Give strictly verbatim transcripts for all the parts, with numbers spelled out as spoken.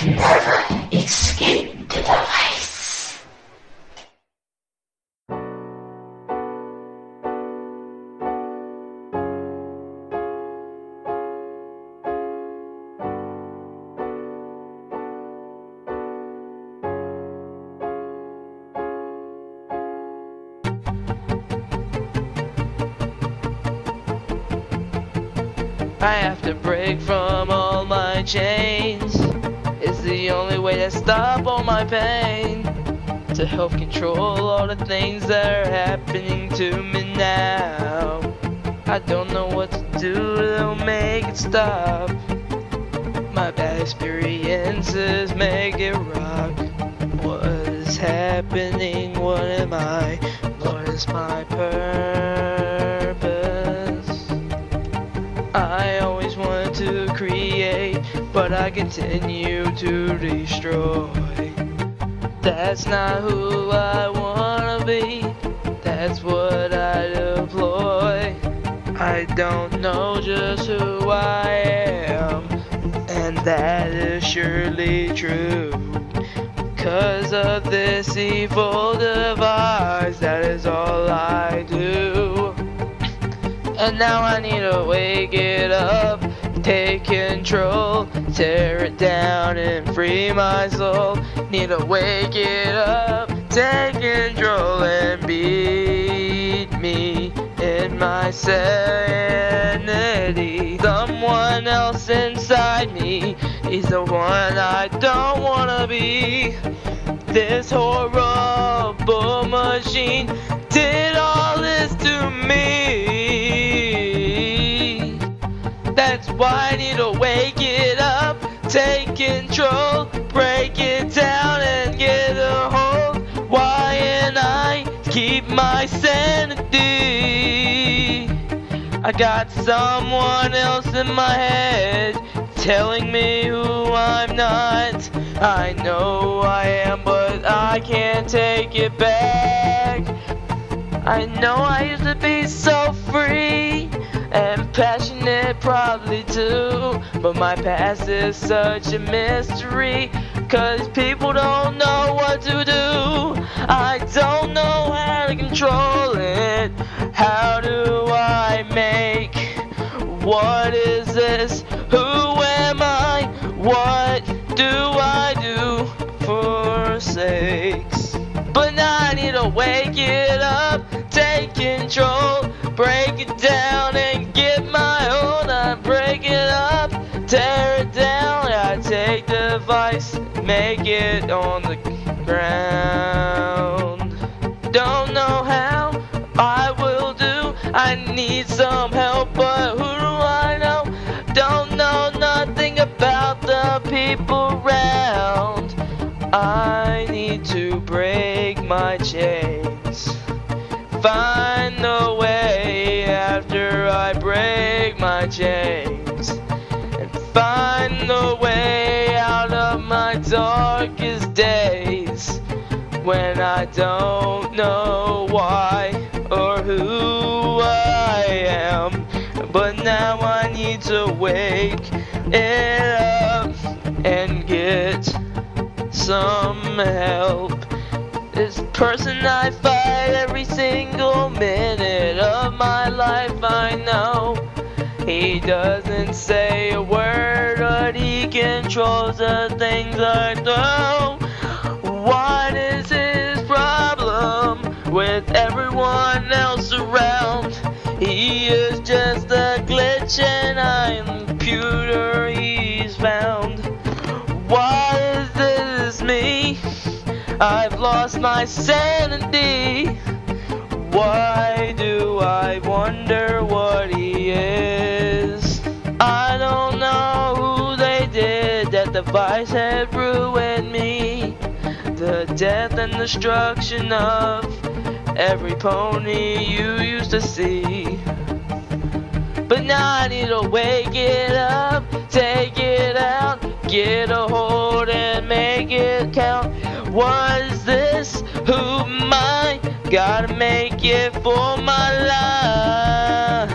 can never escape the device. I have to break from all my chains. It's the only way to stop all my pain, to help control all the things that are happening to me now. I don't know what to do to make it stop. My bad experiences make it rock. What is happening? What am I? What is my purpose? I always wanted to create, but I continue to destroy. That's not who I wanna be, that's what I deploy. I don't know just who I am, and that is surely true. Cause of this evil device, that is all I do. And now I need to wake it up, take control, tear it down and free my soul. Need to wake it up, take control and beat me in my sanity. Someone else inside me is the one I don't wanna be. This horrible machine did all this to me. That's why I need to wake it up, take control, break it down and get a hold. Why and I keep my sanity. I got someone else in my head telling me who I'm not. I know I am, but I can't take it back. I know I used to be so free and passionate probably too, but my past is such a mystery, cause people don't know what to do. I don't know how to control it. How do I make? What is this? Who am I? What do I do for sakes? But now I need to wake it up, take control, break it down and get my own. I break it up, tear it down. I take the device, make it on the ground. Don't know how I will do. I need some help, but who do I know? Don't know nothing about the people around. I need to break my chains, find a way after I break my chains, and find the way out of my darkest days, when I don't know why or who I am. But now I need to wake it up and get some help. This person I fight every single minute of my life, I know. He doesn't say a word, but he controls the things I do. What is his problem with everyone else around? He is just a glitch and I am the computer he's found. Why is this me? I've lost my sanity. Why do I wonder what he is? I don't know who they did. That device had ruined me. The death and destruction of every pony you used to see. But now I need to wake it up, take it out, get a hold and make it count. What is this? Who am I? Gotta make it for my life.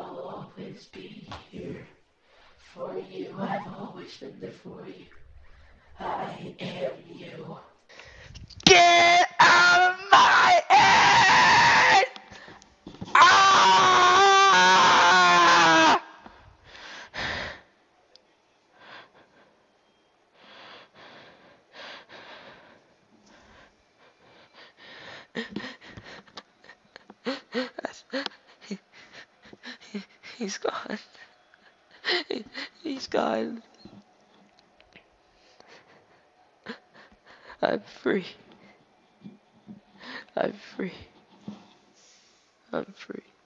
I'll always be here for you. I've always been there for you. I am you. Get out of my head! Ah! He's gone. He's gone. I'm free. I'm free. I'm free.